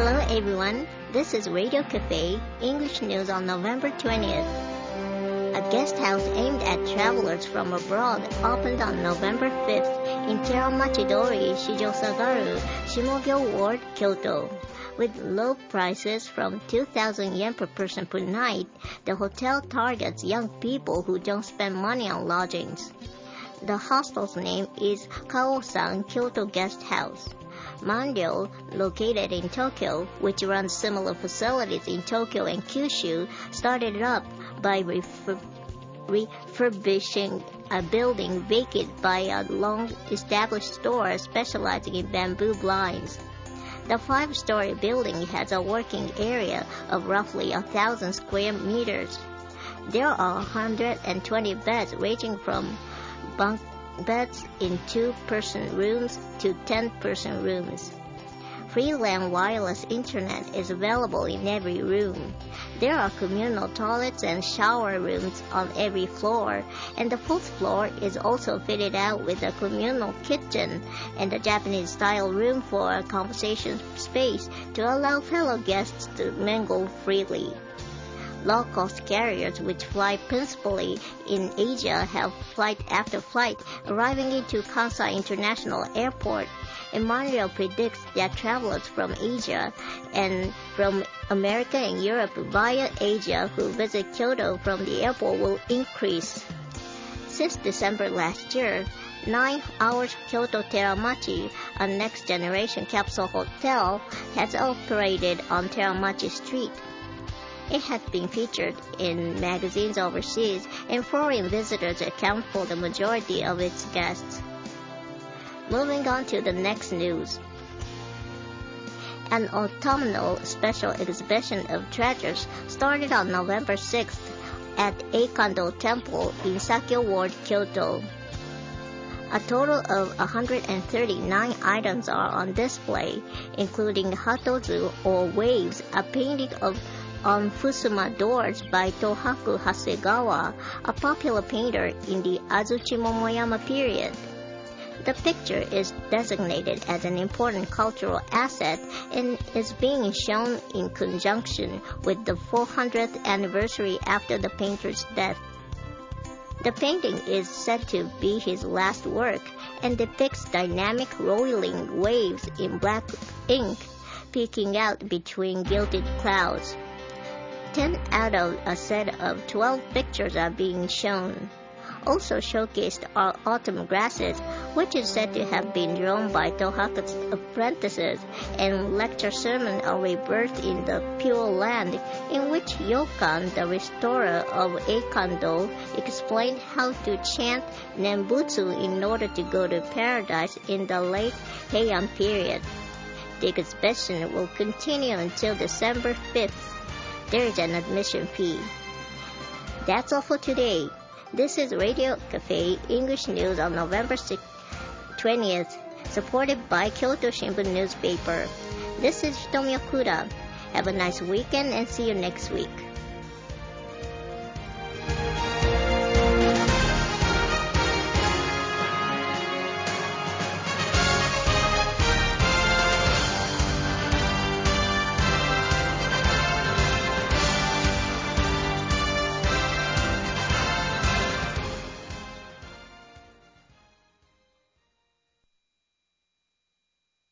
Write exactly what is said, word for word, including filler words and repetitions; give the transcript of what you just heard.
Hello everyone, this is Radio Cafe, English news on November twentieth. A guest house aimed at travelers from abroad opened on November fifth in Teramachidori, Shijosagaru, Shimogyo Ward, Kyoto. With low prices from two thousand yen per person per night, the hotel targets young people who don't spend money on lodgings. The hostel's name is Kao-san Kyoto Guest House. Manryo, located in Tokyo, which runs similar facilities in Tokyo and Kyushu, started up by refurb- refurbishing a building vacant by a long-established store specializing in bamboo blinds. The five-story building has a working area of roughly a thousand square meters. There are one hundred twenty beds ranging from bunk beds in two-person rooms to ten-person rooms. Free-land wireless internet is available in every room. There are communal toilets and shower rooms on every floor, and the fourth floor is also fitted out with a communal kitchen and a Japanese-style room for a conversation space to allow fellow guests to mingle freely. Low-cost carriers which fly principally in Asia have flight after flight arriving into Kansai International Airport, and Manryo predicts that travelers from Asia and from America and Europe via Asia who visit Kyoto from the airport will increase. Since December last year, Nine Hours Kyoto Teramachi, a next-generation capsule hotel, has operated on Teramachi Street. It has been featured in magazines overseas, and foreign visitors account for the majority of its guests. Moving on to the next news. An autumnal special exhibition of treasures started on November sixth at Eikando Temple in Sakyo Ward, Kyoto. A total of one hundred thirty-nine items are on display, including Hatozu or Waves, a painting of on Fusuma doors by Tohaku Hasegawa, a popular painter in the Azuchi Momoyama period. The picture is designated as an important cultural asset and is being shown in conjunction with the four hundredth anniversary after the painter's death. The painting is said to be his last work and depicts dynamic rolling waves in black ink peeking out between gilded clouds. Ten out of a set of twelve pictures are being shown. Also showcased are autumn grasses, which is said to have been drawn by Tohaku's apprentices, and lecture sermon of rebirth in the Pure Land, in which Yokan, the restorer of Eikando, explained how to chant Nembutsu in order to go to paradise in the late Heian period. The exhibition will continue until December fifth. There is an admission fee. That's all for today. This is Radio Cafe English News on November twentieth, supported by Kyoto Shimbun newspaper. This is Hitomi Okuda. Have a nice weekend and see you next week.